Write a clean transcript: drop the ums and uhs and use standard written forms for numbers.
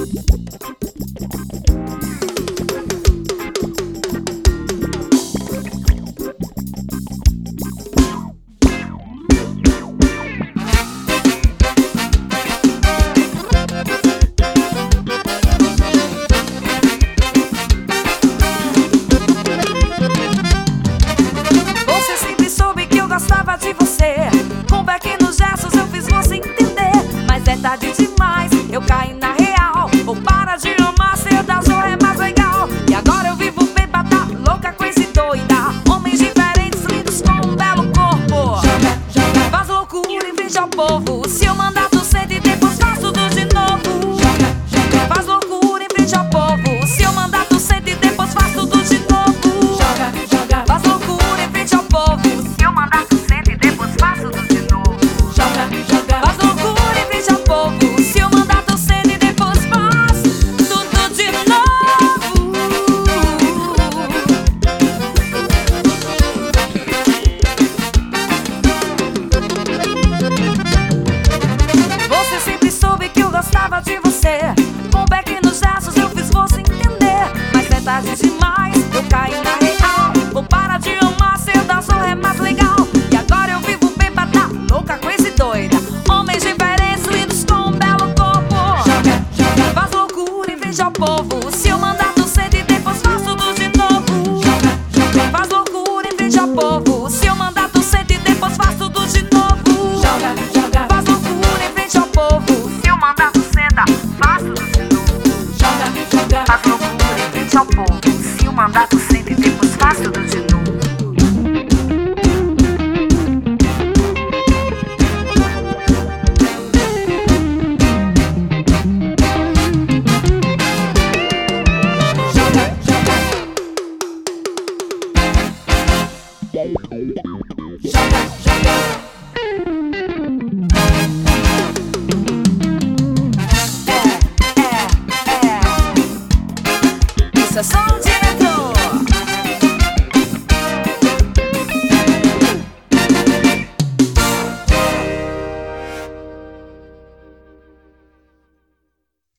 Gostava de você, com pequenos gestos eu fiz você entender. Mas é tarde demais, eu caí na real. Ou para de amar, ser da zorra é mais legal. E agora eu vivo bêbada, louca com esse doida. Homens diferentes, lindos com um belo corpo. Faz loucura em frente ao povo. Se eu mandar tu sente e depois faz tudo de novo. Faz loucura em frente ao povo. Se eu mandar tu sente e depois faz tudo de novo. Faz loucura em frente ao povo. Se eu mandar tu senta e depois faz tudo de novo. Faz loucura em frente ao povo. Se eu mandar tu senta e depois faz tudo de novo. Você sempre soube que eu gostava de você. Com pequenos gestos eu fiz você entender. Mas é tarde demais, eu caí na real. Vou parar de amar, ser da zorra é mais legal. E agora eu vivo bêbada, louca com esse doida. Homens diferentes, lindos com um belo corpo. Faz loucura em frente ao povo. Se eu mandar tu senta e depois faz tudo de novo. Faz loucura em frente ao povo. Se eu mandar tu senta e depois faz tudo de novo. Faz loucura em frente ao povo. Se eu mandar tu senta, faz tudo de novo. Faz loucura em frente ao povo. Se eu mandar tu senta e depois faz tudo de novo. Joga.